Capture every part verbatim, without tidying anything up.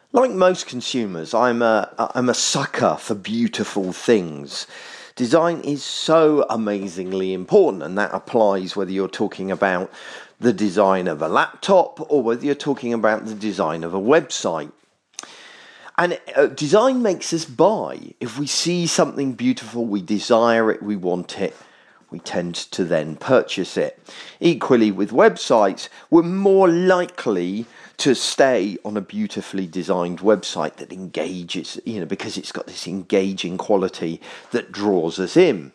Like most consumers, I'm a, I'm a sucker for beautiful things. Design is so amazingly important, and that applies whether you're talking about the design of a laptop or whether you're talking about the design of a website. And uh, design makes us buy. If we see something beautiful, we desire it, we want it, we tend to then purchase it. Equally with websites, we're more likely to stay on a beautifully designed website that engages, you know, because it's got this engaging quality that draws us in.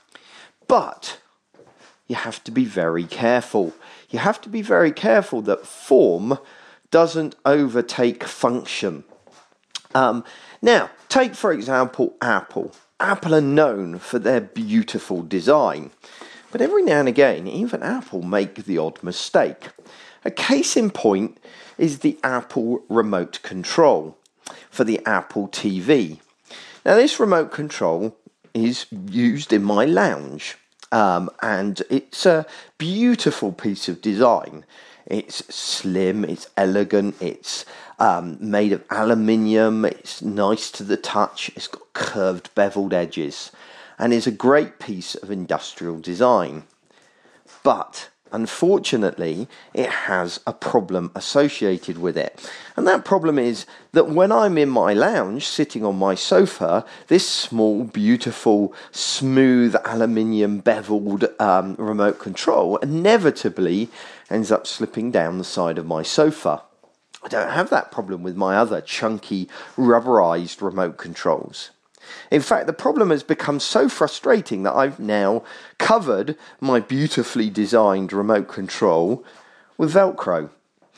But you have to be very careful. You have to be very careful that form doesn't overtake function. Um, now, take for example Apple. Apple are known for their beautiful design, but every now and again, even Apple make the odd mistake. A case in point is the Apple remote control for the Apple T V. Now, this remote control is used in my lounge, um, and it's a beautiful piece of design. It's slim, it's elegant, it's um, made of aluminium, it's nice to the touch, it's got curved beveled edges, and is a great piece of industrial design. But unfortunately, it has a problem associated with it. And that problem is that when I'm in my lounge, sitting on my sofa, this small, beautiful, smooth, aluminium beveled um, remote control inevitably ends up slipping down the side of my sofa. I don't have that problem with my other chunky, rubberized remote controls. In fact, the problem has become so frustrating that I've now covered my beautifully designed remote control with Velcro.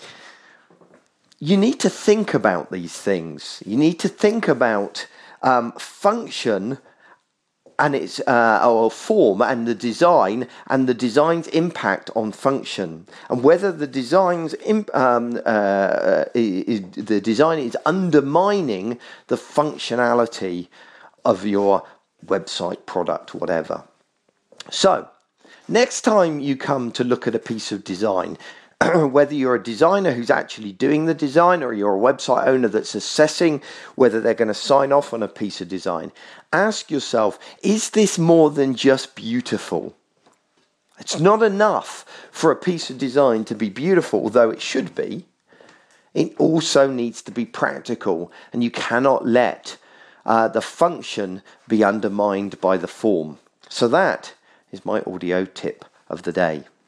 You need to think about these things. You need to think about um, function and its uh, or form and the design and the design's impact on function, and whether the design's imp- um, uh, is, the design is undermining the functionality of your website, product, whatever. So, next time you come to look at a piece of design, whether you're a designer who's actually doing the design or you're a website owner that's assessing whether they're going to sign off on a piece of design, ask yourself, is this more than just beautiful? It's not enough for a piece of design to be beautiful, although it should be. It also needs to be practical, and you cannot let Uh, the function be undermined by the form. So that is my audio tip of the day.